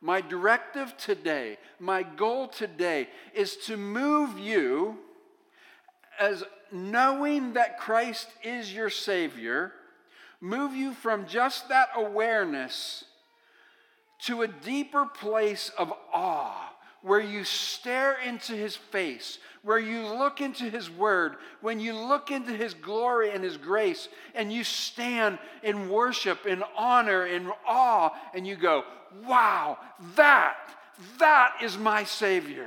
My directive today, my goal today is to move you as knowing that Christ is your Savior, move you from just that awareness to a deeper place of awe, where you stare into His face, where you look into His Word, when you look into His glory and His grace, and you stand in worship, in honor, in awe, and you go, wow, that is my Savior.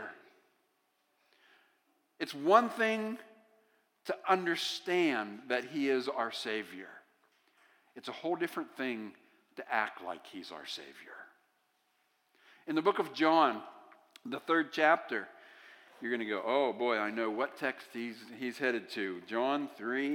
It's one thing to understand that He is our Savior. It's a whole different thing to act like He's our Savior. In the book of John, the 3rd chapter, you're going to go, oh boy, I know what text he's headed to. John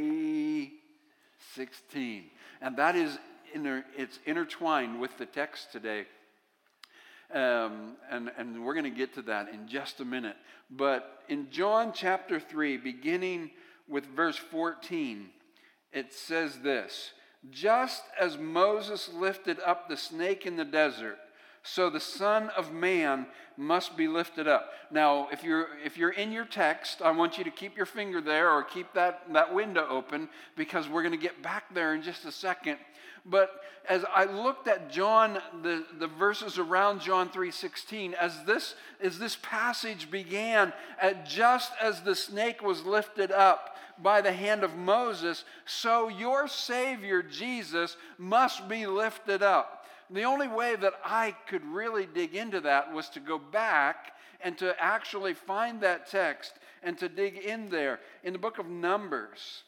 3:16. And that is, it's intertwined with the text today. And we're going to get to that in just a minute. But in John chapter 3, beginning with verse 14, it says this: just as Moses lifted up the snake in the desert, so the Son of Man must be lifted up. Now, if you're in your text, I want you to keep your finger there or keep that window open, because we're going to get back there in just a second. But as I looked at John, the verses around John 3:16, as this passage began, just as the snake was lifted up by the hand of Moses, so your Savior Jesus must be lifted up. The only way that I could really dig into that was to go back and to actually find that text and to dig in there. In the book of Numbers,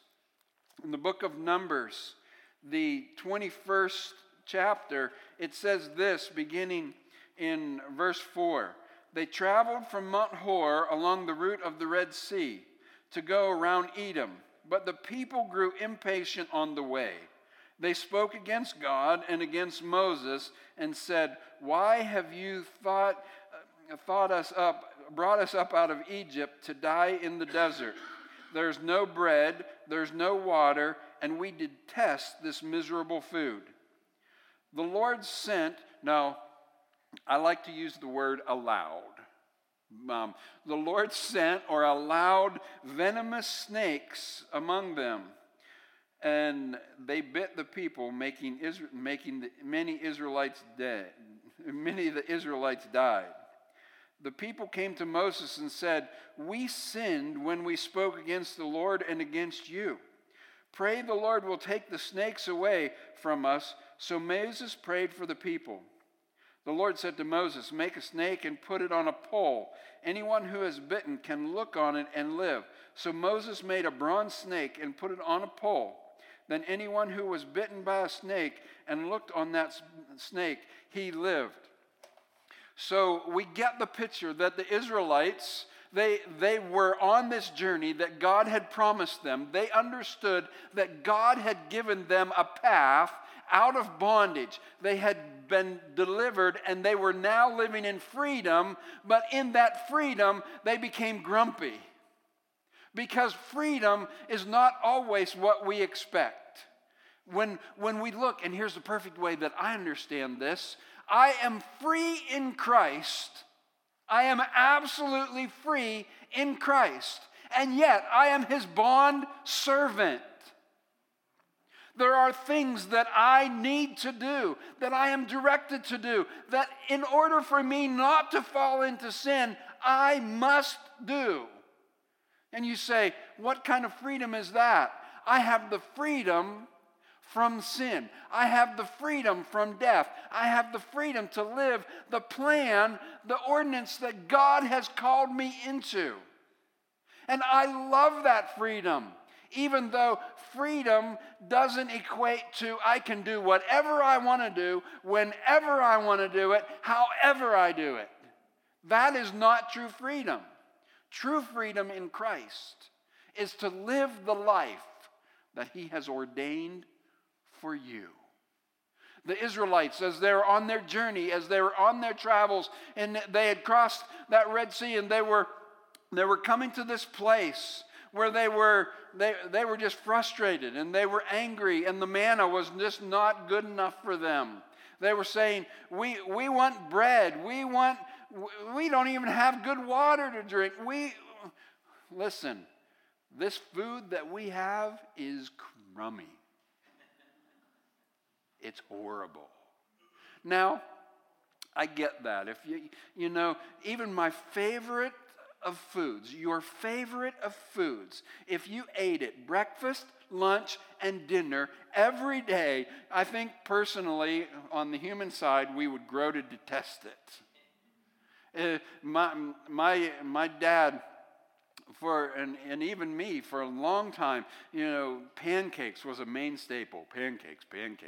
the 21st chapter, it says this, beginning in verse 4. They traveled from Mount Hor along the route of the Red Sea to go around Edom, but the people grew impatient on the way. They spoke against God and against Moses and said, why have you brought us up out of Egypt to die in the desert? There's no bread, there's no water, and we detest this miserable food. The Lord sent, now I like to use the word allowed. The Lord sent or allowed venomous snakes among them, and they bit the people, making many Israelites dead. Many of the Israelites died. The people came to Moses and said, we sinned when we spoke against the Lord and against you. Pray the Lord will take the snakes away from us. So Moses prayed for the people. The Lord said to Moses, make a snake and put it on a pole. Anyone who is bitten can look on it and live. So Moses made a bronze snake and put it on a pole. Then anyone who was bitten by a snake and looked on that snake, he lived. So we get the picture that the Israelites, they were on this journey that God had promised them. They understood that God had given them a path out of bondage. They had been delivered and they were now living in freedom, but in that freedom they became grumpy. Because freedom is not always what we expect. When we look, and here's the perfect way that I understand this, I am free in Christ. I am absolutely free in Christ. And yet I am His bond servant. There are things that I need to do, that I am directed to do, that in order for me not to fall into sin, I must do. And you say, what kind of freedom is that? I have the freedom from sin. I have the freedom from death. I have the freedom to live the plan, the ordinance that God has called me into. And I love that freedom, even though freedom doesn't equate to I can do whatever I want to do, whenever I want to do it, however I do it. That is not true freedom. True freedom in Christ is to live the life that He has ordained for you. The Israelites, as they were on their journey, as they were on their travels, and they had crossed that Red Sea, and they were coming to this place where they were just frustrated, and they were angry, and the manna was just not good enough for them. They were saying, we want bread. We don't even have good water to drink. Listen, this food that we have is crummy. It's horrible. Now, I get that. If you know, even my favorite of foods, your favorite of foods, if you ate it breakfast, lunch, and dinner every day, I think personally, on the human side, we would grow to detest it. My dad, and even me, for a long time, pancakes was a main staple. Pancakes,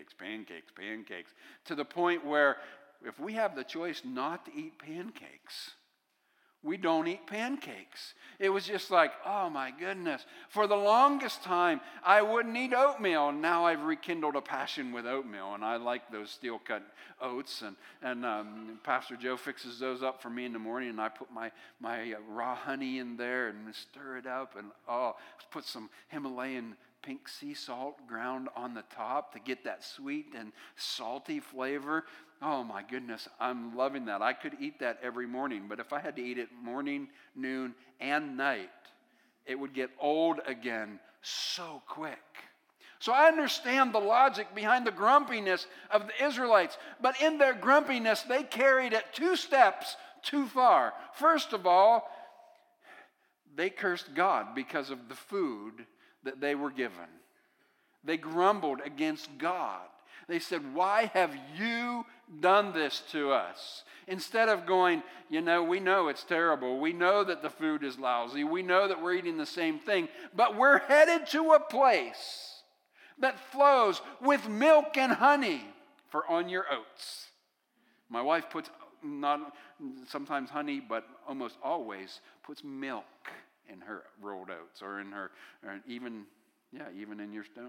to the point where if we have the choice not to eat pancakes, we don't eat pancakes. It was just like, oh my goodness. For the longest time, I wouldn't eat oatmeal. Now I've rekindled a passion with oatmeal, and I like those steel-cut oats. And Pastor Joe fixes those up for me in the morning, and I put my raw honey in there and stir it up, and put some Himalayan pink sea salt ground on the top to get that sweet and salty flavor. Oh my goodness, I'm loving that. I could eat that every morning, but if I had to eat it morning, noon, and night, it would get old again so quick. So I understand the logic behind the grumpiness of the Israelites, but in their grumpiness, they carried it 2 steps too far. First of all, they cursed God because of the food that they were given. They grumbled against God. They said, why have you done this to us? Instead of going, we know it's terrible. We know that the food is lousy. We know that we're eating the same thing. But we're headed to a place that flows with milk and honey for on your oats. My wife puts not sometimes honey, but almost always puts milk in her rolled oats, or in her, or even in your stone,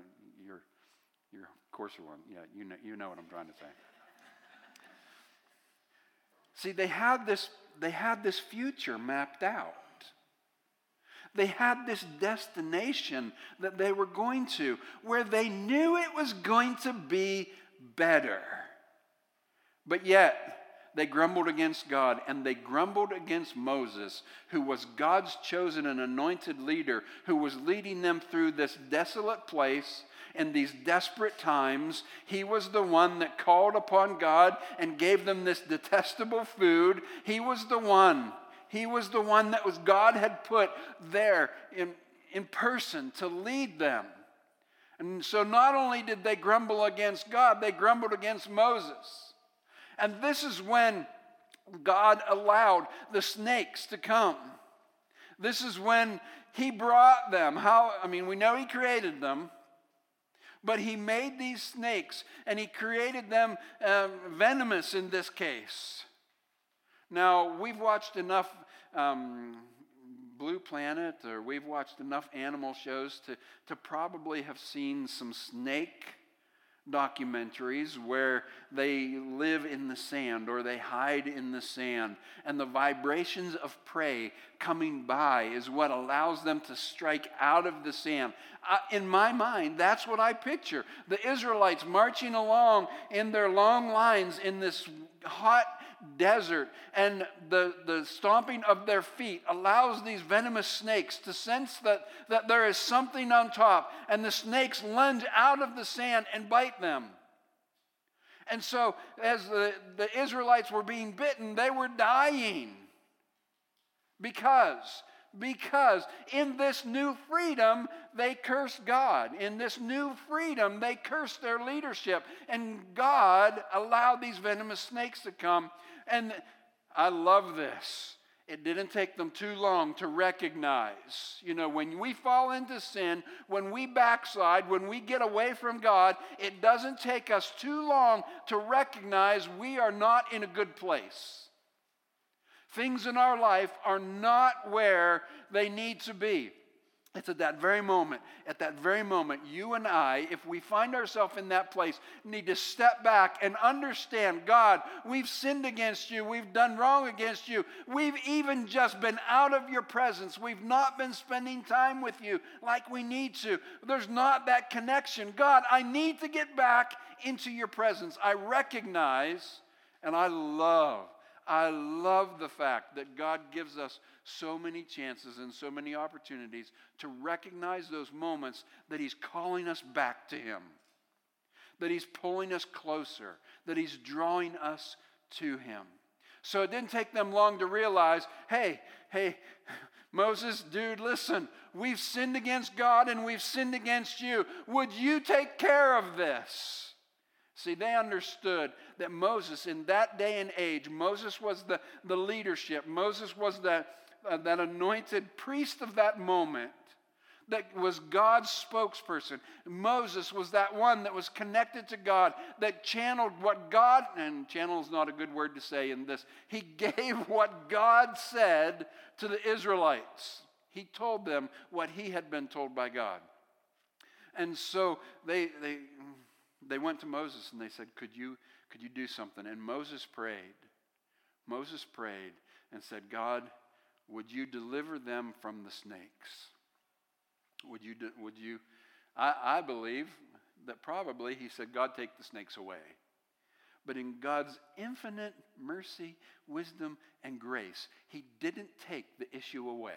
your coarser one. Yeah, you know what I'm trying to say. See, they had this future mapped out. They had this destination that they were going to, where they knew it was going to be better. But yet, they grumbled against God, and they grumbled against Moses, who was God's chosen and anointed leader, who was leading them through this desolate place in these desperate times. He was the one that called upon God and gave them this detestable food. He was the one that God had put there in person to lead them. And so not only did they grumble against God, they grumbled against Moses. And this is when God allowed the snakes to come. This is when He brought them. We know He created them, but He made these snakes, and He created them venomous in this case. Now, we've watched enough Blue Planet, or we've watched enough animal shows to probably have seen some snake documentaries where they live in the sand, or they hide in the sand, and the vibrations of prey coming by is what allows them to strike out of the sand. In my mind, that's what I picture. The Israelites marching along in their long lines in this hot desert, and the stomping of their feet allows these venomous snakes to sense that there is something on top, and the snakes lunge out of the sand and bite them. And so as the Israelites were being bitten, they were dying because in this new freedom, they cursed God. In this new freedom, they cursed their leadership. And God allowed these venomous snakes to come. And I love this. It didn't take them too long to recognize. When we fall into sin, when we backslide, when we get away from God, it doesn't take us too long to recognize we are not in a good place. Things in our life are not where they need to be. It's at that very moment, you and I, if we find ourselves in that place, need to step back and understand, God, we've sinned against you. We've done wrong against you. We've even just been out of your presence. We've not been spending time with you like we need to. There's not that connection. God, I need to get back into your presence. I recognize and I love the fact that God gives us so many chances and so many opportunities to recognize those moments that He's calling us back to Him, that He's pulling us closer, that He's drawing us to Him. So it didn't take them long to realize, hey, Moses, dude, listen, we've sinned against God and we've sinned against you. Would you take care of this? See, they understood that Moses, in that day and age, Moses was the leadership. Moses was that anointed priest of that moment that was God's spokesperson. Moses was that one that was connected to God, that channeled what God, and channel is not a good word to say in this, he gave what God said to the Israelites. He told them what he had been told by God. And so they went to Moses and they said, could you do something? And Moses prayed. Moses prayed and said, God, would you deliver them from the snakes? Would you? I believe that probably he said, God, take the snakes away. But in God's infinite mercy, wisdom, and grace, he didn't take the issue away.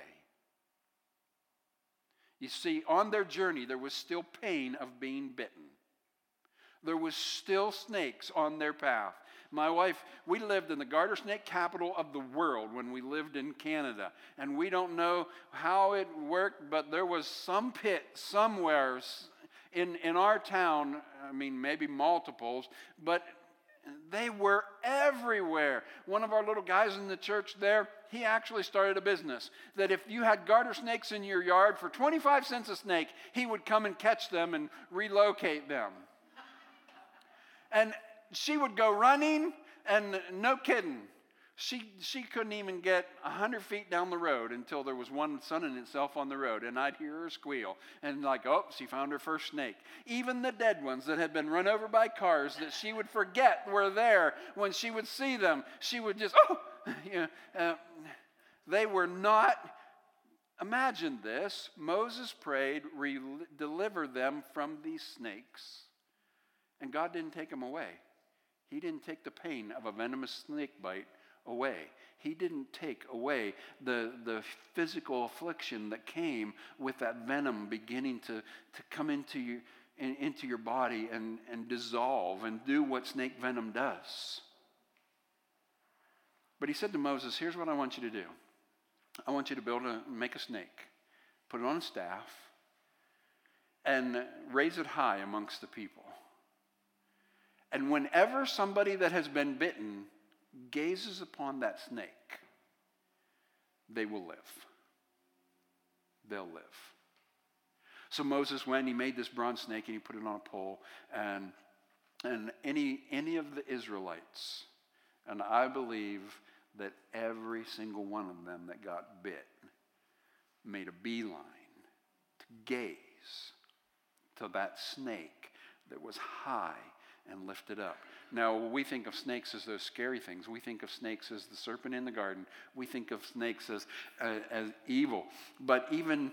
You see, on their journey, there was still pain of being bitten. There was still snakes on their path. My wife, we lived in the garter snake capital of the world when we lived in Canada. And we don't know how it worked, but there was some pit somewhere in our town, I mean, maybe multiples, but they were everywhere. One of our little guys in the church there, he actually started a business that if you had garter snakes in your yard for 25 cents a snake, he would come and catch them and relocate them. And she would go running, and no kidding, she couldn't even get 100 feet down the road until there was one sunning itself on the road, and I'd hear her squeal, and like, oh, she found her first snake. Even the dead ones that had been run over by cars that she would forget were there, when she would see them, she would just, they were not. Imagine this. Moses prayed, deliver them from these snakes. And God didn't take them away. He didn't take the pain of a venomous snake bite away. He didn't take away the physical affliction that came with that venom beginning to come into your body and dissolve and do what snake venom does. But he said to Moses, here's what I want you to do. I want you to make a snake, put it on a staff, and raise it high amongst the people. And whenever somebody that has been bitten gazes upon that snake, they will live. They'll live. So Moses went, he made this bronze snake, and he put it on a pole. And any of the Israelites, and I believe that every single one of them that got bit made a beeline to gaze to that snake that was high and lifted up. Now, we think of snakes as those scary things. We think of snakes as the serpent in the garden. We think of snakes as evil. But even,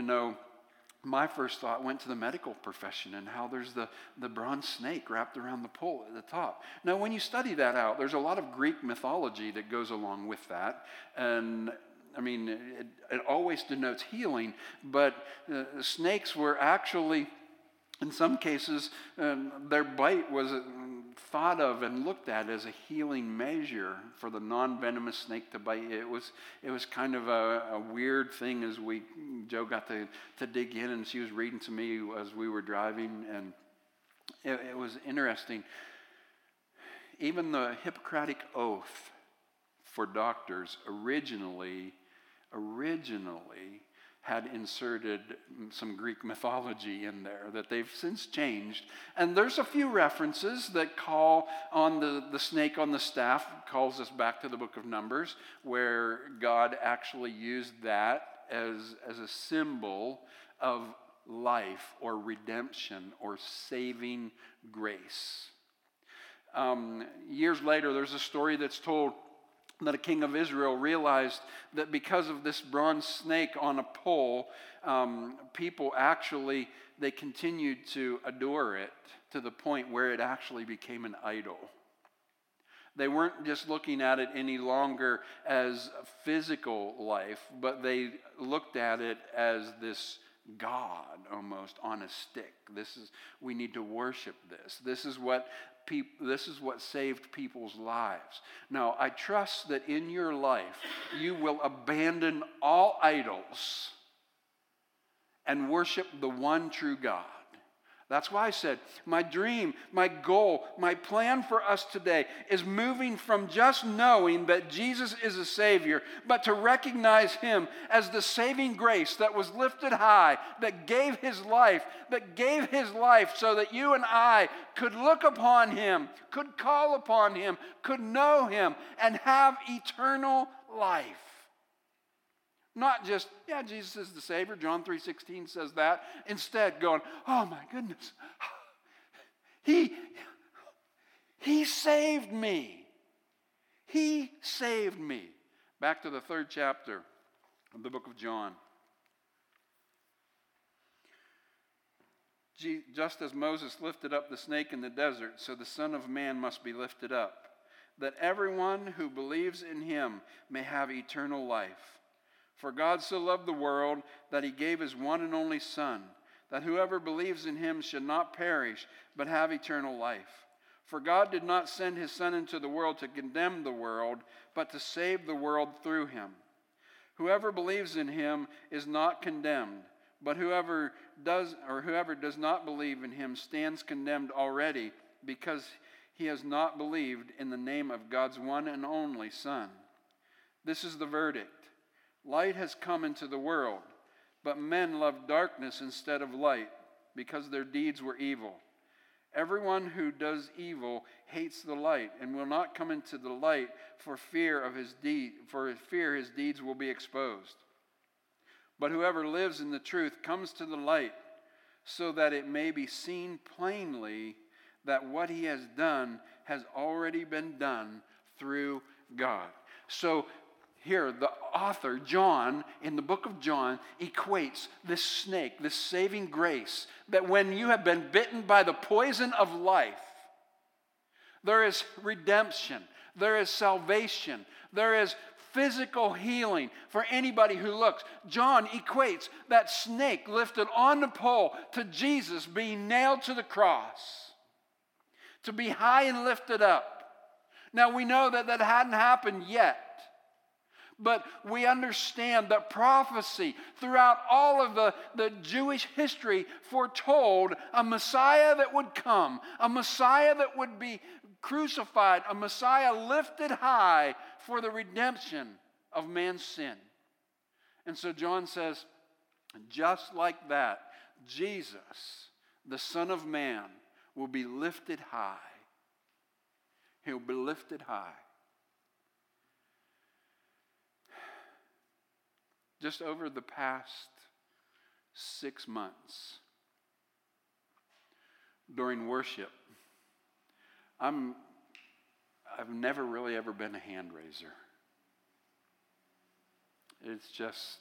my first thought went to the medical profession and how there's the bronze snake wrapped around the pole at the top. Now, when you study that out, there's a lot of Greek mythology that goes along with that. And I mean, it always denotes healing, but snakes were actually, in some cases, their bite was thought of and looked at as a healing measure for the non-venomous snake to bite. It was kind of a weird thing as Joe got to dig in, and she was reading to me as we were driving, and it was interesting. Even the Hippocratic Oath for doctors originally had inserted some Greek mythology in there that they've since changed. And there's a few references that call on the snake on the staff, calls us back to the book of Numbers, where God actually used that as a symbol of life or redemption or saving grace. Years later, there's a story that's told that a king of Israel realized that because of this bronze snake on a pole, people actually, they continued to adore it to the point where it actually became an idol. They weren't just looking at it any longer as physical life, but they looked at it as this God almost on a stick. We need to worship this. This is what saved people's lives. Now, I trust that in your life you will abandon all idols and worship the one true God. That's why I said my dream, my goal, my plan for us today is moving from just knowing that Jesus is a Savior, but to recognize Him as the saving grace that was lifted high, that gave His life so that you and I could look upon Him, could call upon Him, could know Him, and have eternal life. Not just, yeah, Jesus is the Savior. John 3:16 says that. Instead, going, oh my goodness, He saved me. He saved me. Back to the 3rd chapter of the book of John. Just as Moses lifted up the snake in the desert, so the Son of Man must be lifted up, that everyone who believes in Him may have eternal life. For God so loved the world that He gave His one and only Son, that whoever believes in Him should not perish, but have eternal life. For God did not send His Son into the world to condemn the world, but to save the world through Him. Whoever believes in Him is not condemned, but whoever does not believe in Him stands condemned already, because he has not believed in the name of God's one and only Son. This is the verdict. Light has come into the world, but men loved darkness instead of light, because their deeds were evil. Everyone who does evil hates the light and will not come into the light for fear his deeds will be exposed. But whoever lives in the truth comes to the light, so that it may be seen plainly that what he has done has already been done through God. So here, the author, John, in the book of John, equates this snake, this saving grace, that when you have been bitten by the poison of life, there is redemption, there is salvation, there is physical healing for anybody who looks. John equates that snake lifted on the pole to Jesus being nailed to the cross, to be high and lifted up. Now, we know that hadn't happened yet. But we understand that prophecy throughout all of the Jewish history foretold a Messiah that would come, a Messiah that would be crucified, a Messiah lifted high for the redemption of man's sin. And so John says, just like that, Jesus, the Son of Man, will be lifted high. He'll be lifted high. Just over the past 6 months, during worship, I've never really ever been a hand raiser. It's just,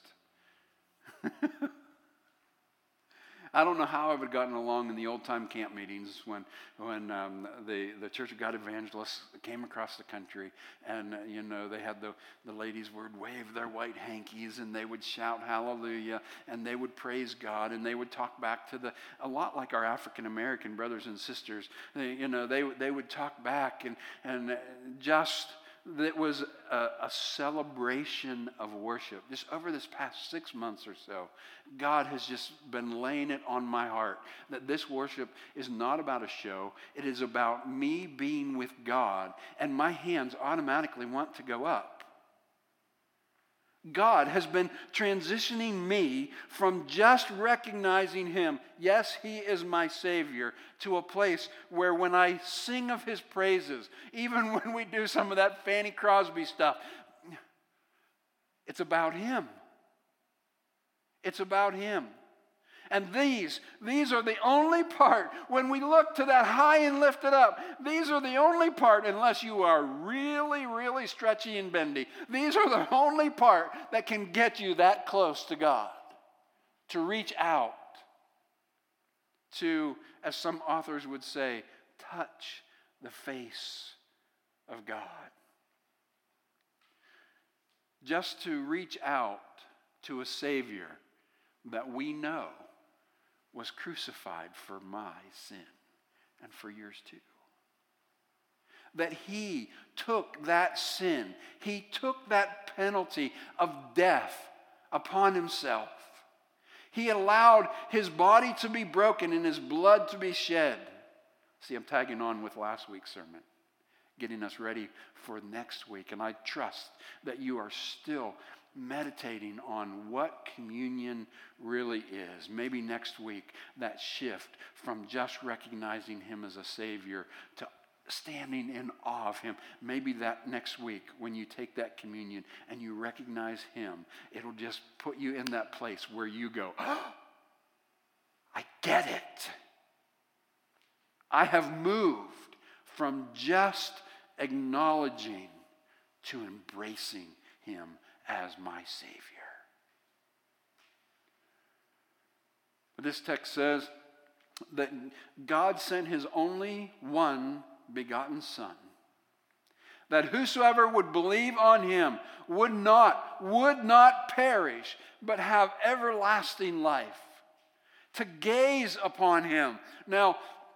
I don't know how I would have gotten along in the old-time camp meetings when the Church of God evangelists came across the country, and they had the ladies would wave their white hankies, and they would shout hallelujah, and they would praise God, and they would talk back to a lot like our African American brothers and sisters. They would talk back, and just it was a celebration of worship. Just over this past 6 months or so, God has just been laying it on my heart that this worship is not about a show. It is about me being with God, and my hands automatically want to go up. God has been transitioning me from just recognizing Him, yes, He is my Savior, to a place where when I sing of His praises, even when we do some of that Fanny Crosby stuff, it's about Him. It's about him. And these are the only part, when we look to that high and lifted up, these are the only part, unless you are really, really stretchy and bendy, these are the only part that can get you that close to God. To reach out to, as some authors would say, touch the face of God. Just to reach out to a Savior that we know was crucified for my sin and for yours too. That he took that sin, he took that penalty of death upon himself. He allowed his body to be broken and his blood to be shed. See, I'm tagging on with last week's sermon, getting us ready for next week. And I trust that you are still meditating on what communion really is. Maybe next week, that shift from just recognizing him as a Savior to standing in awe of him. Maybe that next week, when you take that communion and you recognize him, it'll just put you in that place where you go, oh, I get it. I have moved from just acknowledging to embracing him as my Savior. But this text says that God sent his only one begotten Son, that whosoever would believe on him would not perish, but have everlasting life. To gaze upon him. Now,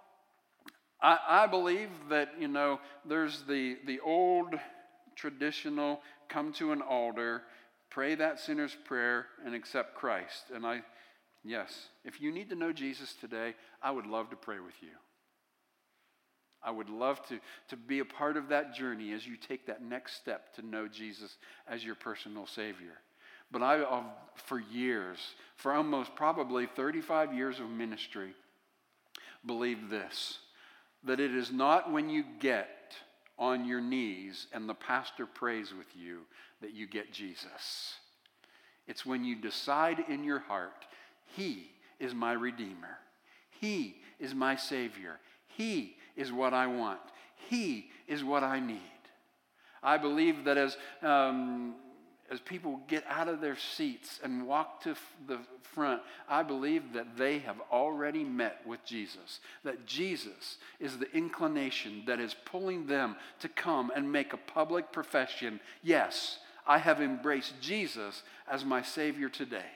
I believe that, there's the old traditional come to an altar, pray that sinner's prayer, and accept Christ. And yes, if you need to know Jesus today, I would love to pray with you. I would love to be a part of that journey as you take that next step to know Jesus as your personal Savior. But for years, for almost probably 35 years of ministry, believe this, that it is not when you get on your knees and the pastor prays with you that you get Jesus. It's when you decide in your heart, he is my Redeemer. He is my Savior. He is what I want. He is what I need. I believe that as people get out of their seats and walk to the front, I believe that they have already met with Jesus. That Jesus is the inclination that is pulling them to come and make a public profession. Yes, I have embraced Jesus as my Savior today.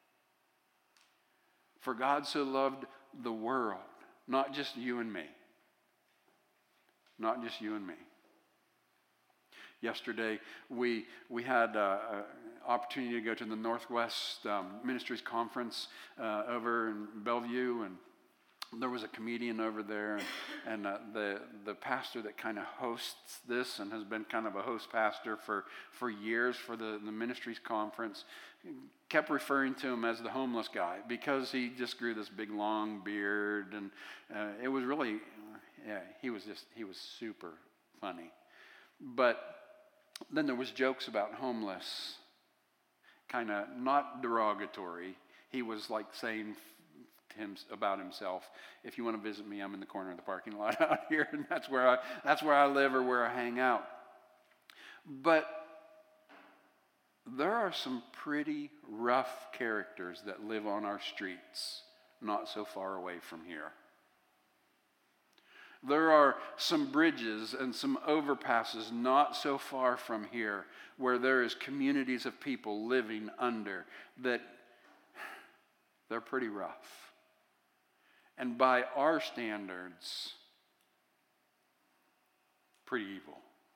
For God so loved the world, not just you and me. Not just you and me. Yesterday, we had an opportunity to go to the Northwest Ministries Conference over in Bellevue, and there was a comedian over there, and the pastor that kind of hosts this and has been kind of a host pastor for years for the Ministries Conference kept referring to him as the homeless guy because he just grew this big long beard, and it was really, he was super funny. But then there was jokes about homeless, kind of not derogatory. He was like saying about himself, if you want to visit me, I'm in the corner of the parking lot out here, and that's where I live or where I hang out. But there are some pretty rough characters that live on our streets not so far away from here. There are some bridges and some overpasses not so far from here where there is communities of people living under that they're pretty rough. And by our standards, pretty evil.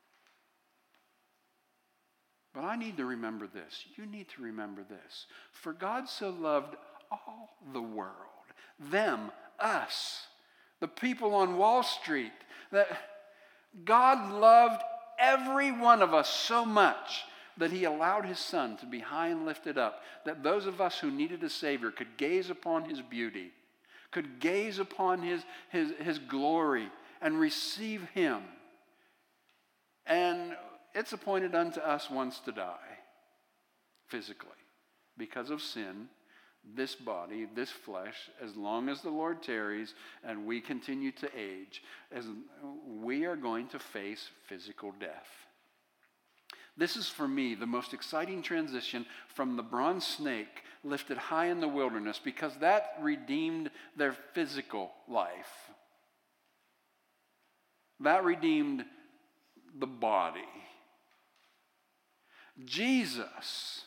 But I need to remember this. You need to remember this. For God so loved all the world, them, us, the people on Wall Street, that God loved every one of us so much that he allowed his Son to be high and lifted up, that those of us who needed a Savior could gaze upon his beauty, could gaze upon his glory and receive him. And it's appointed unto us once to die, physically, because of sin, this body, this flesh, as long as the Lord tarries and we continue to age, as we are going to face physical death. This is, for me, the most exciting transition from the bronze snake lifted high in the wilderness, because that redeemed their physical life. That redeemed the body. Jesus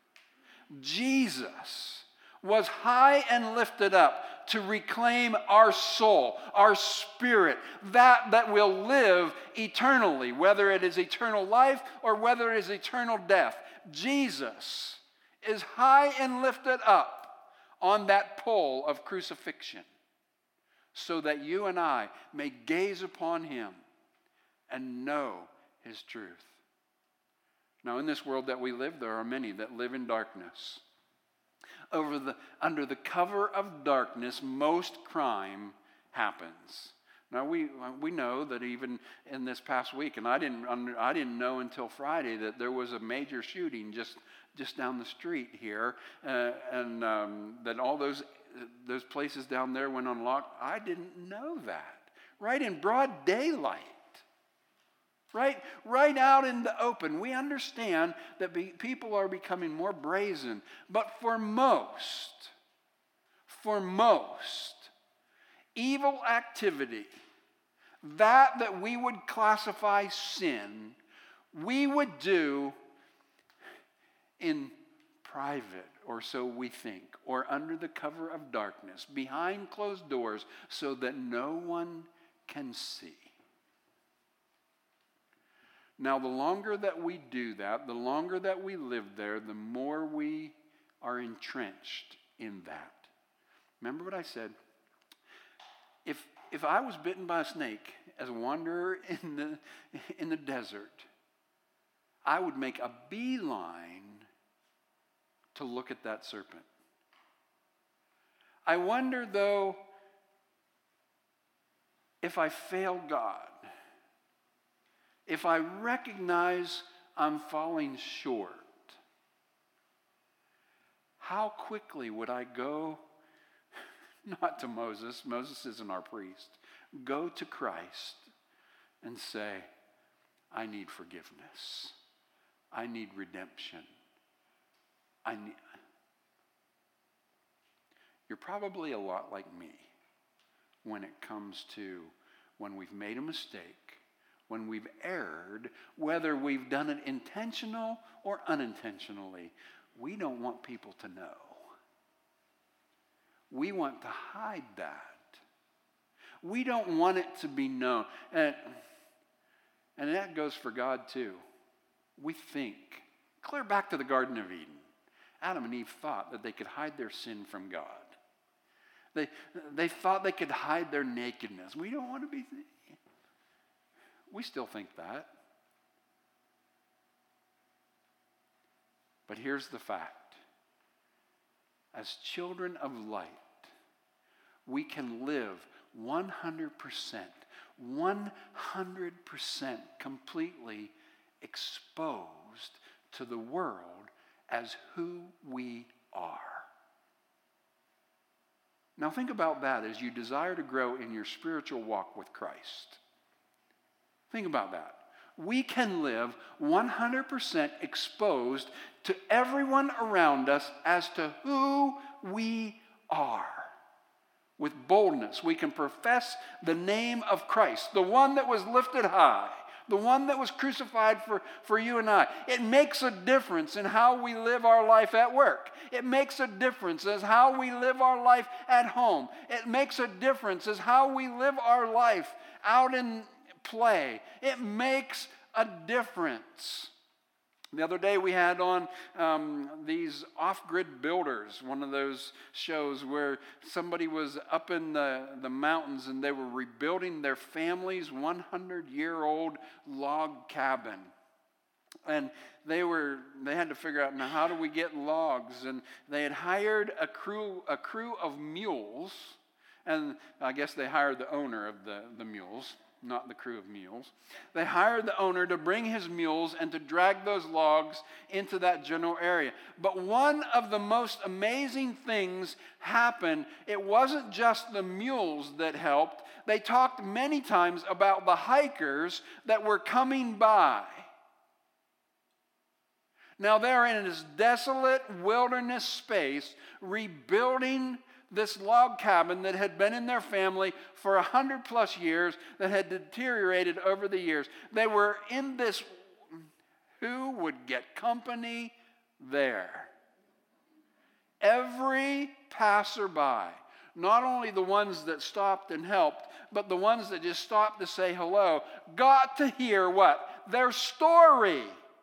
was high and lifted up to reclaim our soul, our spirit, that will live eternally, whether it is eternal life or whether it is eternal death. Jesus is high and lifted up on that pole of crucifixion, so that you and I may gaze upon him and know his truth. Now, in this world that we live, there are many that live in darkness. Under the cover of darkness, most crime happens. Now, we know that even in this past week, and I didn't know until Friday that there was a major shooting just down the street here, and that all those places down there went on lock. I didn't know that. Right in broad daylight. Right out in the open. We understand that people are becoming more brazen. But for most, evil activity, that we would classify sin, we would do in private, or so we think, or under the cover of darkness, behind closed doors, so that no one can see. Now, the longer that we do that, the longer that we live there, the more we are entrenched in that. Remember what I said? If I was bitten by a snake as a wanderer in the desert, I would make a beeline to look at that serpent. I wonder, though, if I fail God, if I recognize I'm falling short, how quickly would I go, not to Moses, Moses isn't our priest, go to Christ and say, I need forgiveness. I need redemption. You're probably a lot like me when it comes to when we've made a mistake, when we've erred, whether we've done it intentional or unintentionally. We don't want people to know. We want to hide that. We don't want it to be known. And that goes for God too. We think, clear back to the Garden of Eden. Adam and Eve thought that they could hide their sin from God. They thought they could hide their nakedness. We don't want to be. We still think that. But here's the fact. As children of light, we can live 100% completely exposed to the world as who we are. Now think about that as you desire to grow in your spiritual walk with Christ. Think about that. We can live 100% exposed to everyone around us as to who we are. With boldness, we can profess the name of Christ, the one that was lifted high, the one that was crucified for you and I. It makes a difference in how we live our life at work. It makes a difference as how we live our life at home. It makes a difference as how we live our life out in play. It makes a difference. The other day we had on these Off-Grid Builders, one of those shows where somebody was up in the mountains and they were rebuilding their family's 100-year-old log cabin. And they had to figure out, now how do we get logs? And they had hired a crew of mules, and I guess they hired the owner of the mules. not the crew of mules. They hired the owner to bring his mules and to drag those logs into that general area. But one of the most amazing things happened. It wasn't just the mules that helped. They talked many times about the hikers that were coming by. Now they're in this desolate wilderness space rebuilding this log cabin that had been in their family for 100+ years, that had deteriorated over the years. They were in this, who would get company there? Every passerby, not only the ones that stopped and helped, but the ones that just stopped to say hello, got to hear what? Their story.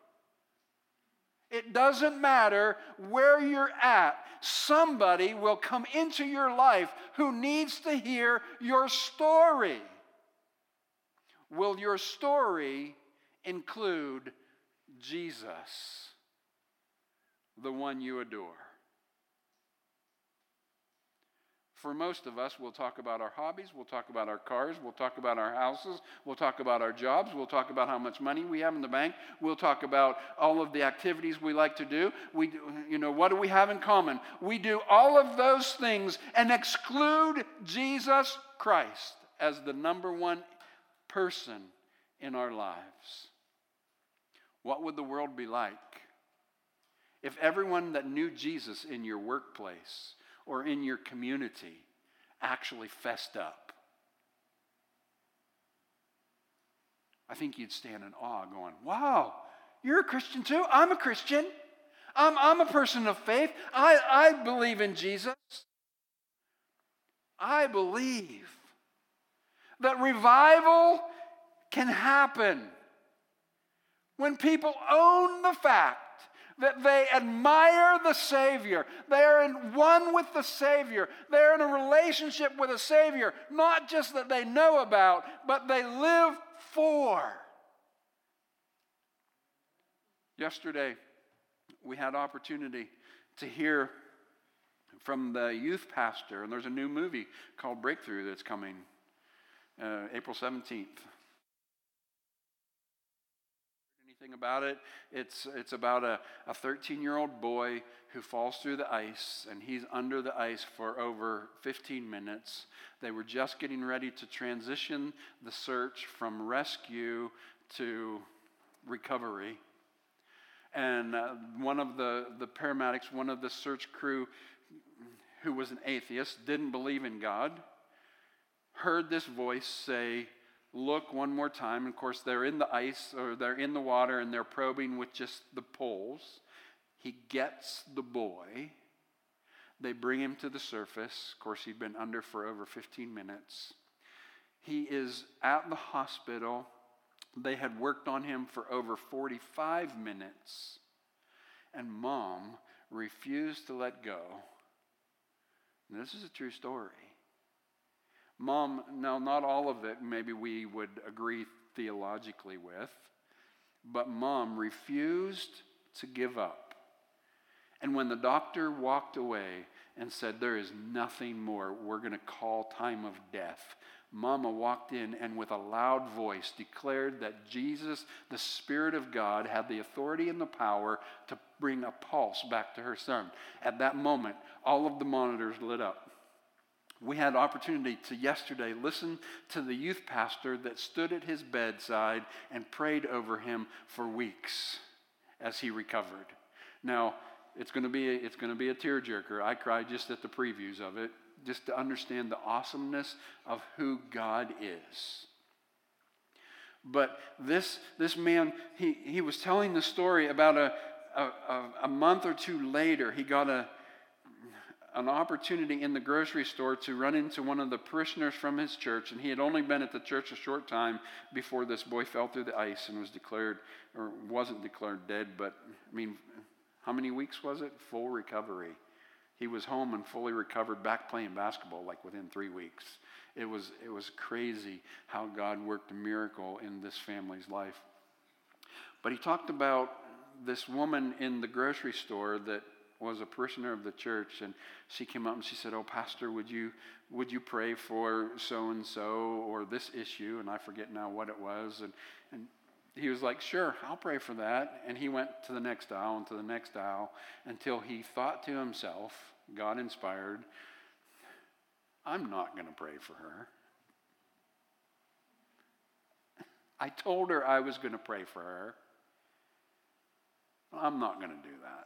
It doesn't matter where you're at. Somebody will come into your life who needs to hear your story. Will your story include Jesus, the one you adore? For most of us, we'll talk about our hobbies, we'll talk about our cars, we'll talk about our houses, we'll talk about our jobs, we'll talk about how much money we have in the bank, we'll talk about all of the activities we like to do. What do we have in common? We do all of those things and exclude Jesus Christ as the number one person in our lives. What would the world be like if everyone that knew Jesus in your workplace or in your community actually fessed up? I think you'd stand in awe going, wow, you're a Christian too? I'm a Christian. I'm a person of faith. I believe in Jesus. I believe that revival can happen when people own the fact that they admire the Savior. They are in one with the Savior. They're in a relationship with a Savior, not just that they know about, but they live for. Yesterday, we had opportunity to hear from the youth pastor, and there's a new movie called Breakthrough that's coming April 17th. Anything about it? It's about a 13-year-old boy who falls through the ice, and he's under the ice for over 15 minutes. They were just getting ready to transition the search from rescue to recovery. And one of the paramedics, one of the search crew who was an atheist, didn't believe in God, heard this voice say, look one more time. And of course, they're in the ice, or they're in the water, and they're probing with just the poles. He gets the boy. They bring him to the surface. Of course, he'd been under for over 15 minutes. He is at the hospital. They had worked on him for over 45 minutes. And Mom refused to let go. And this is a true story. Mom, now not all of it maybe we would agree theologically with, but Mom refused to give up. And when the doctor walked away and said, there is nothing more, we're going to call time of death, Mama walked in and with a loud voice declared that Jesus, the Spirit of God, had the authority and the power to bring a pulse back to her son. At that moment, all of the monitors lit up. We had opportunity to yesterday listen to the youth pastor that stood at his bedside and prayed over him for weeks as he recovered. Now, it's going to be a tearjerker. I cried just at the previews of it, just to understand the awesomeness of who God is. But this man, he was telling the story about a month or two later, he got an opportunity in the grocery store to run into one of the parishioners from his church, and he had only been at the church a short time before this boy fell through the ice and was declared, or wasn't declared dead, but I mean, how many weeks was it? Full recovery. He was home and fully recovered, back playing basketball like within 3 weeks. It was crazy how God worked a miracle in this family's life. But he talked about this woman in the grocery store that was a parishioner of the church, and she came up and she said, "Oh, Pastor, would you pray for so-and-so or this issue?" And I forget now what it was. And he was like, "Sure, I'll pray for that." And he went to the next aisle and to the next aisle until he thought to himself, God inspired, "I'm not going to pray for her. I told her I was going to pray for her. I'm not going to do that."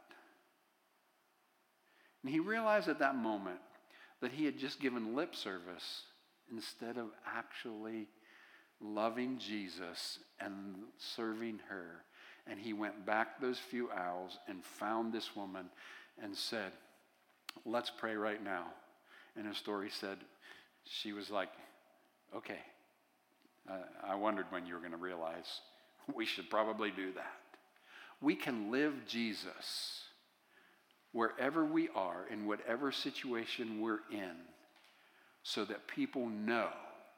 And he realized at that moment that he had just given lip service instead of actually loving Jesus and serving her. And he went back those few aisles and found this woman and said, "Let's pray right now." And his story said, she was like, "Okay, I wondered when you were going to realize we should probably do that." We can live Jesus wherever we are, in whatever situation we're in, so that people know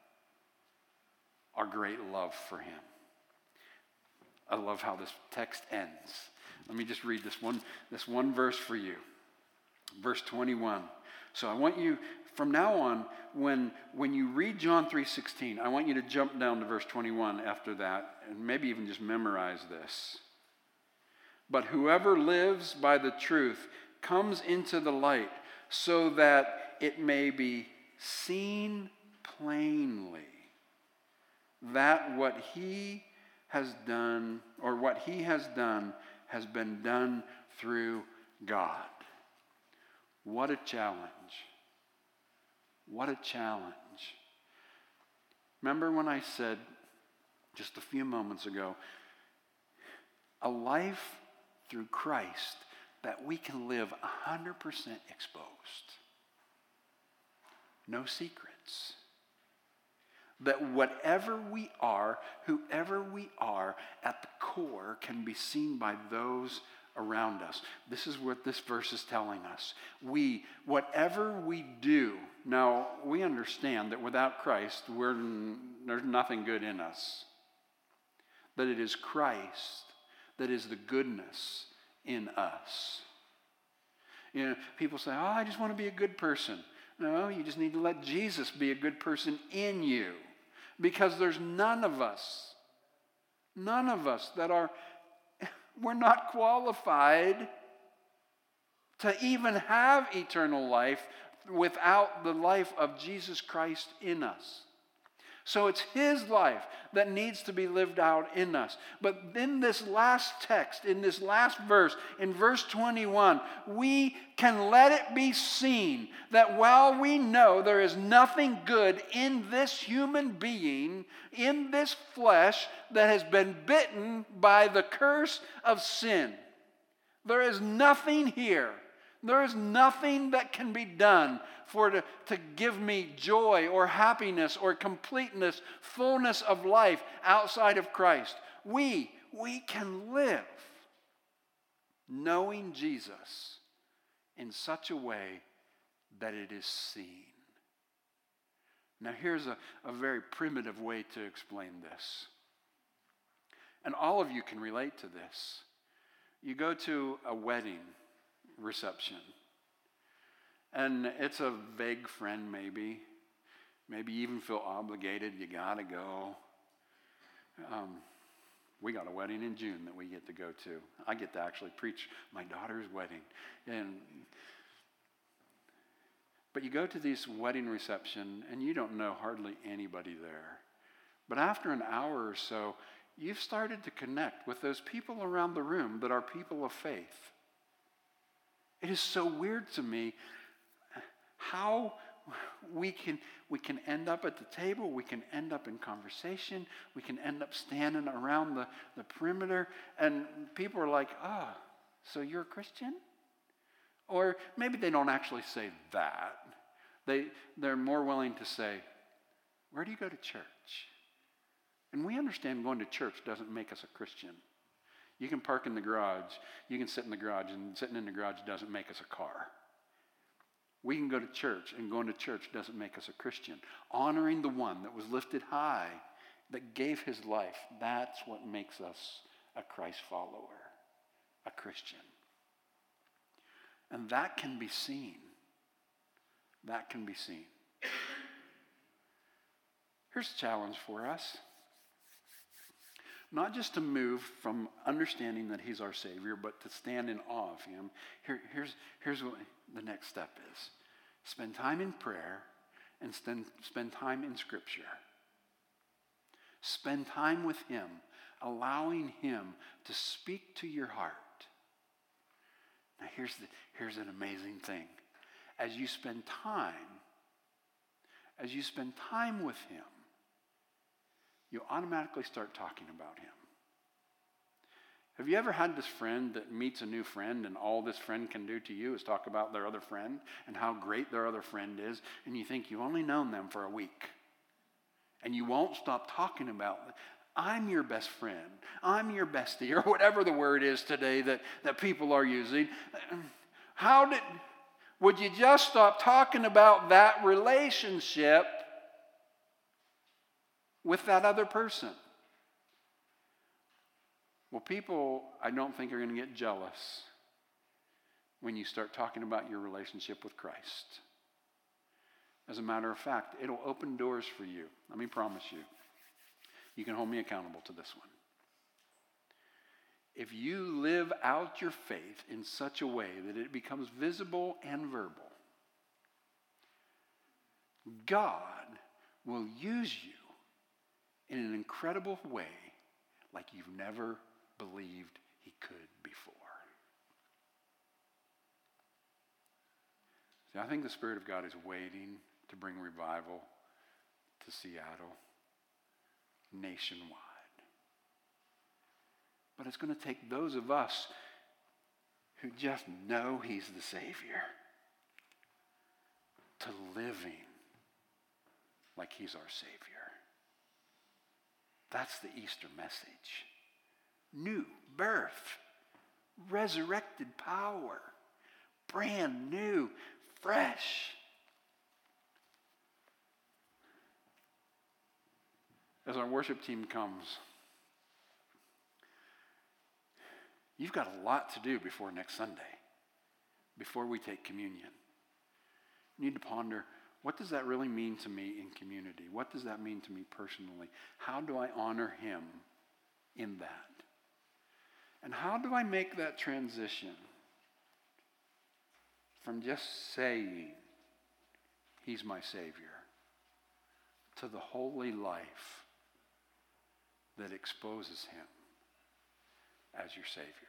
our great love for him. I love how this text ends. Let me just read this one verse for you. Verse 21. So I want you, from now on, when you read John 3:16, I want you to jump down to verse 21 after that, and maybe even just memorize this. "But whoever lives by the truth comes into the light, so that it may be seen plainly that what he has done, or what he has done, has been done through God." What a challenge. What a challenge. Remember when I said just a few moments ago, a life through Christ that we can live 100% exposed. No secrets. That whatever we are, whoever we are, at the core can be seen by those around us. This is what this verse is telling us. Whatever we do, now we understand that without Christ, there's nothing good in us. That it is Christ that is the goodness in us. You know, people say, "Oh, I just want to be a good person." No, you just need to let Jesus be a good person in you. Because there's none of us that we're not qualified to even have eternal life without the life of Jesus Christ in us. So it's his life that needs to be lived out in us. But in this last text, in this last verse, in verse 21, we can let it be seen that while we know there is nothing good in this human being, in this flesh that has been bitten by the curse of sin, there is nothing here. There is nothing that can be done to give me joy or happiness or completeness, fullness of life outside of Christ. We can live knowing Jesus in such a way that it is seen. Now here's a very primitive way to explain this. And all of you can relate to this. You go to a wedding reception, and it's a vague friend maybe you even feel obligated, you gotta go. We got a wedding in June that we get to go to. I get to actually preach my daughter's wedding. But you go to this wedding reception and you don't know hardly anybody there. But after an hour or so, you've started to connect with those people around the room that are people of faith. It is so weird to me how we can end up at the table, we can end up in conversation, we can end up standing around the perimeter, and people are like, "Oh, so you're a Christian?" Or maybe they don't actually say that. They're more willing to say, "Where do you go to church?" And we understand going to church doesn't make us a Christian. You can park in the garage, you can sit in the garage, and sitting in the garage doesn't make us a car. We can go to church, and going to church doesn't make us a Christian. Honoring the one that was lifted high, that gave his life, that's what makes us a Christ follower, a Christian. And that can be seen. That can be seen. Here's a challenge for us. Not just to move from understanding that he's our Savior, but to stand in awe of him. Here's what the next step is. Spend time in prayer and spend time in Scripture. Spend time with him, allowing him to speak to your heart. Now here's an amazing thing. As you spend time with him, you automatically start talking about him. Have you ever had this friend that meets a new friend and all this friend can do to you is talk about their other friend and how great their other friend is, and you think you've only known them for a week and you won't stop talking about them? I'm your best friend. I'm your bestie, or whatever the word is today that people are using. Would you just stop talking about that relationship with that other person? Well, people, I don't think, are going to get jealous when you start talking about your relationship with Christ. As a matter of fact, it'll open doors for you. Let me promise you. You can hold me accountable to this one. If you live out your faith in such a way that it becomes visible and verbal, God will use you in an incredible way like you've never believed he could before. See, I think the Spirit of God is waiting to bring revival to Seattle, nationwide. But it's going to take those of us who just know he's the Savior to living like he's our Savior. That's the Easter message. New birth, resurrected power, brand new, fresh. As our worship team comes, you've got a lot to do before next Sunday, before we take communion. You need to ponder, what does that really mean to me in community? What does that mean to me personally? How do I honor him in that? And how do I make that transition from just saying he's my Savior to the holy life that exposes him as your Savior?